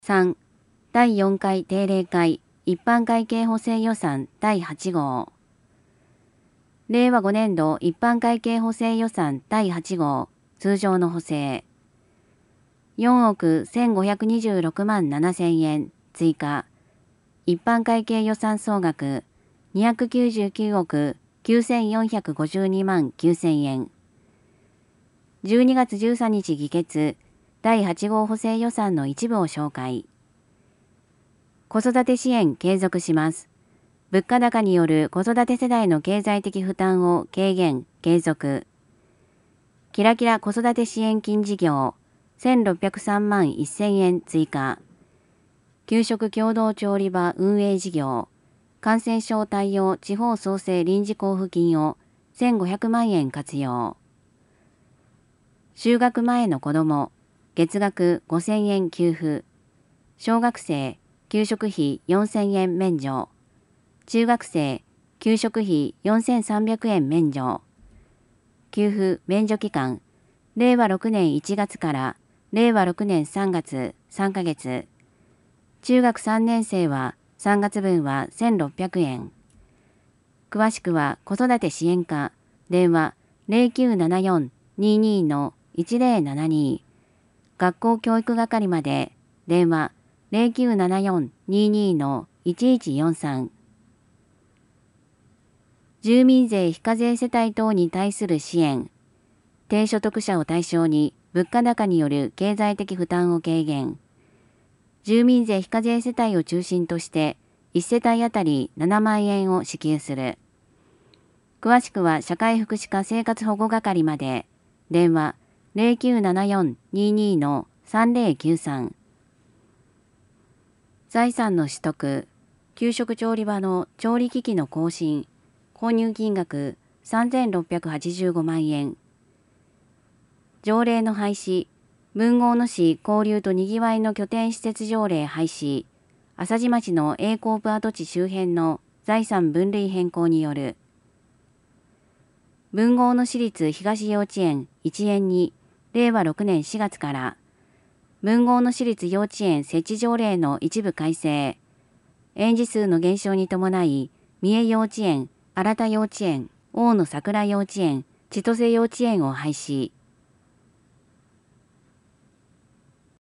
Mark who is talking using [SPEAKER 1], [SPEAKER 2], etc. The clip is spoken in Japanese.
[SPEAKER 1] 3. 第4回定例会一般会計補正予算第8号。令和5年度一般会計補正予算第8号通常の補正。4億1526万7000円追加。一般会計予算総額299億9452万9000円。12月13日議決第8号補正予算の一部を紹介。子育て支援継続します。物価高による子育て世代の経済的負担を軽減、継続。キラキラ子育て支援金事業1603万1000円追加。給食共同調理場運営事業感染症対応地方創生臨時交付金を1500万円活用。就学前の子ども月額5000円給付。小学生給食費4000円免除。中学生給食費4300円免除。給付免除期間令和6年1月から令和6年3月3ヶ月。中学3年生は3月分は1600円。詳しくは子育て支援課電話0974-22-1072学校教育係まで電話0974-22-1143。住民税非課税世帯等に対する支援。低所得者を対象に物価高による経済的負担を軽減。住民税非課税世帯を中心として1世帯あたり7万円を支給する。詳しくは社会福祉課生活保護係まで電話0974-22-3093。財産の取得、給食調理場の調理機器の更新、購入金額3685万円。条例の廃止、豊後野市交流とにぎわいの拠点施設条例廃止、朝地町の A コープ跡地周辺の財産分類変更による。豊後野市立東幼稚園1園に令和6年4月から豊後野市立幼稚園設置条例の一部改正、園児数の減少に伴い三重幼稚園、新田幼稚園、大野桜幼稚園、千歳幼稚園を廃止。